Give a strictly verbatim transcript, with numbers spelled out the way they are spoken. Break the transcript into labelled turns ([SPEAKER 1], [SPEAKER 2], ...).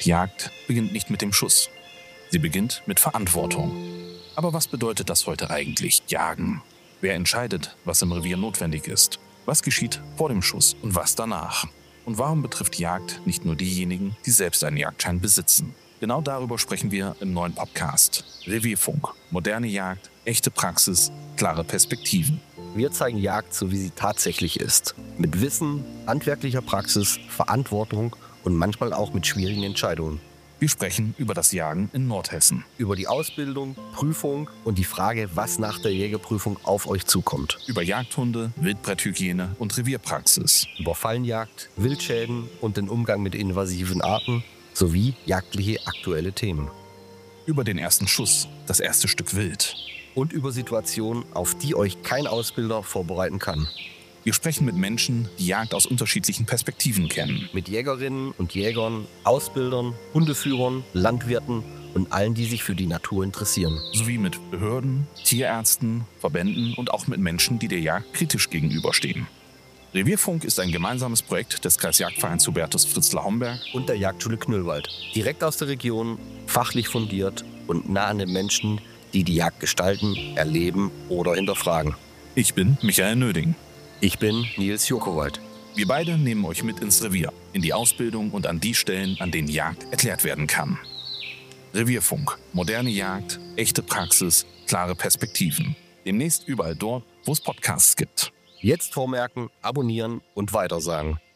[SPEAKER 1] Jagd beginnt nicht mit dem Schuss. Sie beginnt mit Verantwortung. Aber was bedeutet das heute eigentlich, Jagen? Wer entscheidet, was im Revier notwendig ist? Was geschieht vor dem Schuss und was danach? Und warum betrifft Jagd nicht nur diejenigen, die selbst einen Jagdschein besitzen? Genau darüber sprechen wir im neuen Podcast. Revierfunk. Moderne Jagd, echte Praxis, klare Perspektiven.
[SPEAKER 2] Wir zeigen Jagd so, wie sie tatsächlich ist. Mit Wissen, handwerklicher Praxis, Verantwortung und manchmal auch mit schwierigen Entscheidungen.
[SPEAKER 1] Wir sprechen über das Jagen in Nordhessen.
[SPEAKER 2] Über die Ausbildung, Prüfung und die Frage, was nach der Jägerprüfung auf euch zukommt.
[SPEAKER 1] Über Jagdhunde, Wildbretthygiene und Revierpraxis.
[SPEAKER 2] Über Fallenjagd, Wildschäden und den Umgang mit invasiven Arten sowie jagdliche aktuelle Themen.
[SPEAKER 1] Über den ersten Schuss, das erste Stück Wild.
[SPEAKER 2] Und über Situationen, auf die euch kein Ausbilder vorbereiten kann.
[SPEAKER 1] Wir sprechen mit Menschen, die Jagd aus unterschiedlichen Perspektiven kennen.
[SPEAKER 2] Mit Jägerinnen und Jägern, Ausbildern, Hundeführern, Landwirten und allen, die sich für die Natur interessieren.
[SPEAKER 1] Sowie mit Behörden, Tierärzten, Verbänden und auch mit Menschen, die der Jagd kritisch gegenüberstehen. Revierfunk ist ein gemeinsames Projekt des Kreisjagdvereins Hubertus Fritzlar-Homberg
[SPEAKER 2] und der Jagdschule Knüllwald. Direkt aus der Region, fachlich fundiert und nah an den Menschen, die die Jagd gestalten, erleben oder hinterfragen.
[SPEAKER 1] Ich bin Michael Nöding.
[SPEAKER 2] Ich bin Nils Jokowald.
[SPEAKER 1] Wir beide nehmen euch mit ins Revier, in die Ausbildung und an die Stellen, an denen Jagd erklärt werden kann. Revierfunk. Moderne Jagd, echte Praxis, klare Perspektiven. Demnächst überall dort, wo es Podcasts gibt.
[SPEAKER 2] Jetzt vormerken, abonnieren und weitersagen.